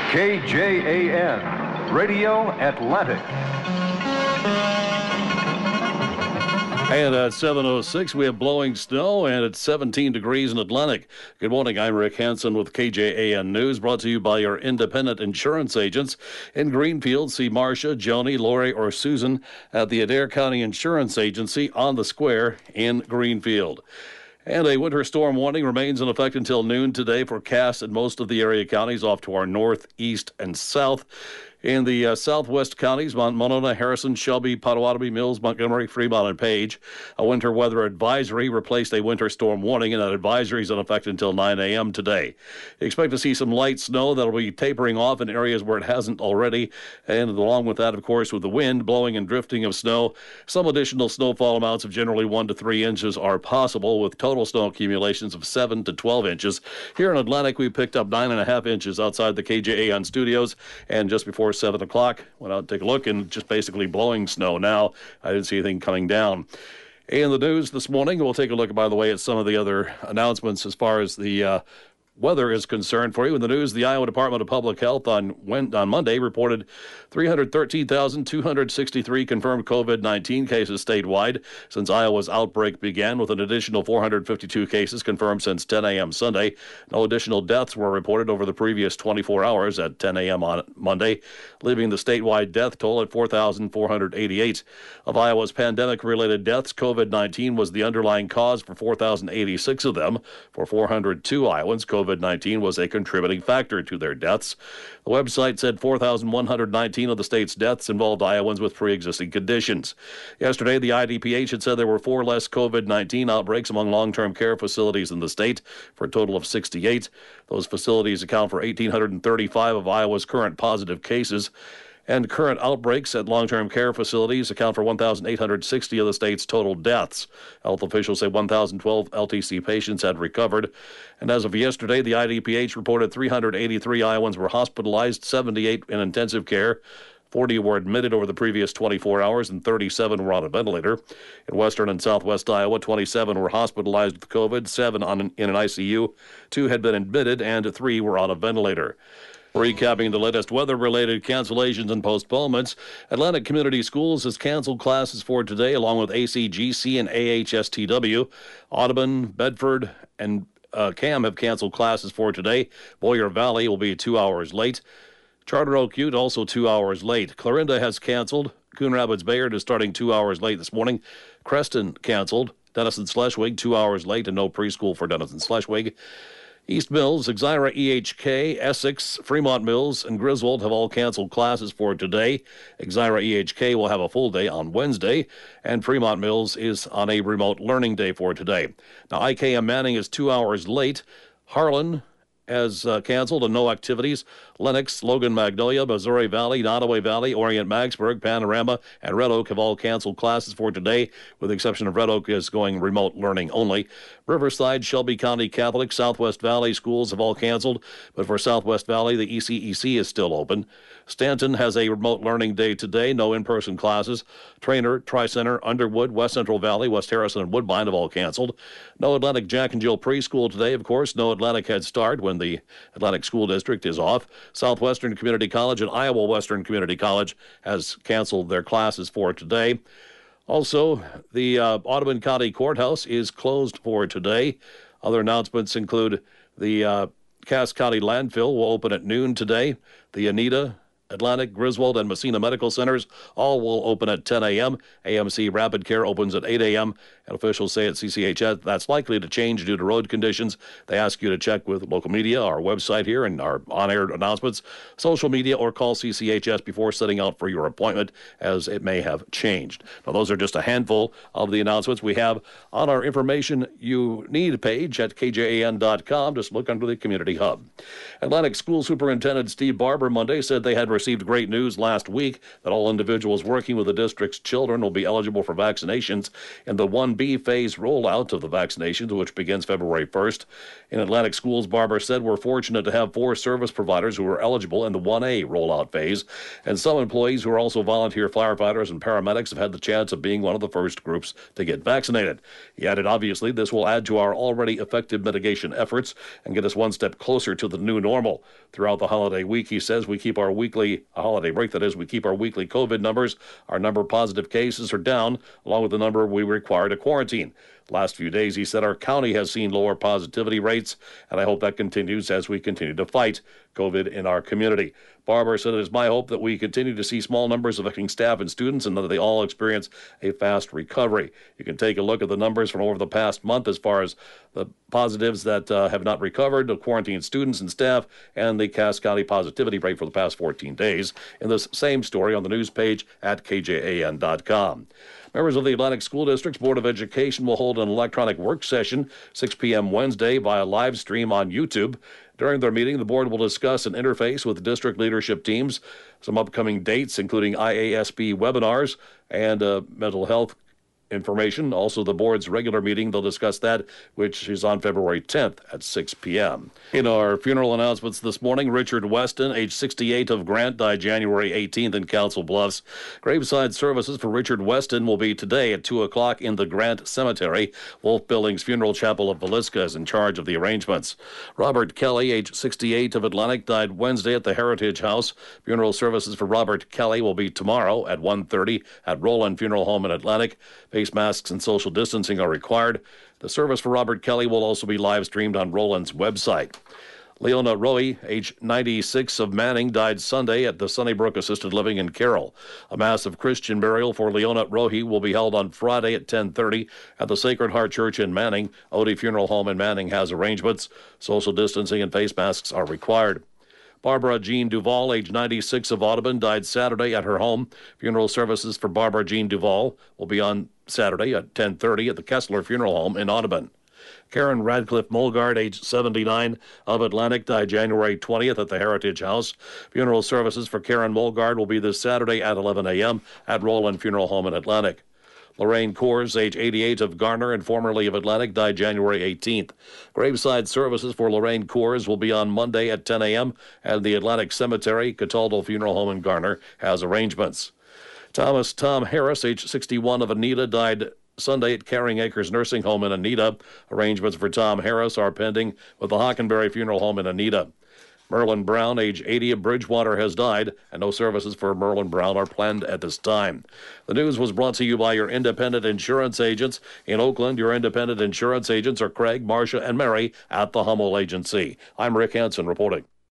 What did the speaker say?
KJAN, Radio Atlantic. And at 7:06, we have blowing snow, and it's 17 degrees in Atlantic. Good morning, I'm Rick Hansen with KJAN News, brought to you by your independent insurance agents. In Greenfield, see Marcia, Joni, Lori, or Susan at the Adair County Insurance Agency on the square in Greenfield. And a winter storm warning remains in effect until noon today, forecast in most of the area counties off to our north, east, and south. In the southwest counties, Mount Monona, Harrison, Shelby, Potawatomi, Mills, Montgomery, Fremont, and Page, a winter weather advisory replaced a winter storm warning, and that advisory is in effect until 9 a.m. today. Expect to see some light snow that will be tapering off in areas where it hasn't already, and along with that, of course, with the wind blowing and drifting of snow, some additional snowfall amounts of generally 1 to 3 inches are possible, with total snow accumulations of 7 to 12 inches. Here in Atlantic, we picked up 9.5 inches outside the KJAN studios, and just before 7 o'clock, went out and take a look, and just basically blowing snow now. I didn't see anything coming down. In the news this morning, we'll take a look, by the way, at some of the other announcements as far as the weather is concerned for you. In the news, the Iowa Department of Public Health on Monday reported 313,263 confirmed COVID-19 cases statewide since Iowa's outbreak began, with an additional 452 cases confirmed since 10 a.m. Sunday. No additional deaths were reported over the previous 24 hours at 10 a.m. on Monday, leaving the statewide death toll at 4,488. Of Iowa's pandemic-related deaths, COVID-19 was the underlying cause for 4,086 of them. For 402 Iowans, COVID-19 was a contributing factor to their deaths. The website said 4,119 of the state's deaths involved Iowans with pre-existing conditions. Yesterday, the IDPH had said there were 4 less COVID-19 outbreaks among long-term care facilities in the state, for a total of 68. Those facilities account for 1,835 of Iowa's current positive cases. And current outbreaks at long-term care facilities account for 1,860 of the state's total deaths. Health officials say 1,012 LTC patients had recovered. And as of yesterday, the IDPH reported 383 Iowans were hospitalized, 78 in intensive care. 40 were admitted over the previous 24 hours, and 37 were on a ventilator. In western and southwest Iowa, 27 were hospitalized with COVID, 7 in an ICU, 2 had been admitted, and 3 were on a ventilator. Recapping the latest weather-related cancellations and postponements, Atlantic Community Schools has canceled classes for today, along with ACGC and AHSTW. Audubon, Bedford, and CAM have canceled classes for today. Boyer Valley will be 2 hours late. Charter Oak Ute also 2 hours late. Clarinda has canceled. Coon Rapids Bayard is starting 2 hours late this morning. Creston canceled. Denison Schleswig 2 hours late, and no preschool for Denison Schleswig. East Mills, Exira EHK, Essex, Fremont Mills, and Griswold have all canceled classes for today. Exira EHK will have a full day on Wednesday, and Fremont Mills is on a remote learning day for today. Now, IKM Manning is 2 hours late. Harlan has canceled and no activities. Lennox, Logan Magnolia, Missouri Valley, Nottoway Valley, Orient Magsburg, Panorama, and Red Oak have all canceled classes for today, with the exception of Red Oak is going remote learning only. Riverside, Shelby County Catholic, Southwest Valley schools have all canceled, but for Southwest Valley, the ECEC is still open. Stanton has a remote learning day today, no in-person classes. Trainer, Tri-Center, Underwood, West Central Valley, West Harrison, and Woodbine have all canceled. No Atlantic Jack and Jill preschool today, of course. No Atlantic Head Start when the Atlantic School District is off. Southwestern Community College and Iowa Western Community College has canceled their classes for today. Also, the Audubon County Courthouse is closed for today. Other announcements include the Cass County Landfill will open at noon today. The Anita, Atlantic, Griswold, and Messina Medical Centers all will open at 10 a.m. AMC Rapid Care opens at 8 a.m. And officials say at CCHS that's likely to change due to road conditions. They ask you to check with local media, our website here, and our on-air announcements, social media, or call CCHS before setting out for your appointment, as it may have changed. Now, those are just a handful of the announcements we have on our Information You Need page at KJAN.com. Just look under the Community Hub. Atlantic School Superintendent Steve Barber Monday said they had received great news last week that all individuals working with the district's children will be eligible for vaccinations in the 1B phase rollout of the vaccinations, which begins February 1st. In Atlantic Schools, Barber said we're fortunate to have 4 service providers who are eligible in the 1A rollout phase, and some employees who are also volunteer firefighters and paramedics have had the chance of being one of the first groups to get vaccinated. He added, obviously, this will add to our already effective mitigation efforts and get us one step closer to the new normal. Throughout the holiday week, he says, we keep our weekly COVID numbers. Our number of positive cases are down, along with the number we require to quarantine. Last few days, he said, our county has seen lower positivity rates, and I hope that continues as we continue to fight COVID in our community. Barber said, it is my hope that we continue to see small numbers affecting staff and students and that they all experience a fast recovery. You can take a look at the numbers from over the past month as far as the positives that have not recovered, the quarantined students and staff, and the Cass County positivity rate for the past 14 days in this same story on the news page at kjan.com. Members of the Atlantic School District's Board of Education will hold an electronic work session 6 p.m. Wednesday via live stream on YouTube. During their meeting, the board will discuss an interface with district leadership teams, some upcoming dates, including IASB webinars and mental health information. Also, the board's regular meeting, they'll discuss that, which is on February 10th at 6 p.m. In our funeral announcements this morning, Richard Weston, age 68 of Grant, died January 18th in Council Bluffs. Graveside services for Richard Weston will be today at 2 o'clock in the Grant Cemetery. Wolf Billings Funeral Chapel of Villisca is in charge of the arrangements. Robert Kelly, age 68 of Atlantic, died Wednesday at the Heritage House. Funeral services for Robert Kelly will be tomorrow at 1:30 at Roland Funeral Home in Atlantic. Face masks and social distancing are required. The service for Robert Kelly will also be live streamed on Roland's website. Leona Rowe, age 96 of Manning, died Sunday at the Sunnybrook Assisted Living in Carroll. A massive Christian burial for Leona Rowe will be held on Friday at 10:30 at the Sacred Heart Church in Manning. Odie Funeral Home in Manning has arrangements. Social distancing and face masks are required. Barbara Jean Duval, age 96 of Audubon, died Saturday at her home. Funeral services for Barbara Jean Duval will be on Saturday at 10:30 at the Kessler Funeral Home in Audubon. Karen Radcliffe Mulgard, age 79 of Atlantic, died January 20th at the Heritage House. Funeral services for Karen Mulgard will be this Saturday at 11 a.m. at Roland Funeral Home in Atlantic. Lorraine Coors, age 88 of Garner and formerly of Atlantic, died January 18th. Graveside services for Lorraine Coors will be on Monday at 10 a.m. at the Atlantic Cemetery. Cataldo Funeral Home in Garner has arrangements. Tom Harris, age 61 of Anita, died Sunday at Caring Acres Nursing Home in Anita. Arrangements for Tom Harris are pending with the Hockenberry Funeral Home in Anita. Merlin Brown, age 80 of Bridgewater, has died, and no services for Merlin Brown are planned at this time. The news was brought to you by your independent insurance agents. In Oakland, your independent insurance agents are Craig, Marcia, and Mary at the Hummel Agency. I'm Rick Hansen reporting.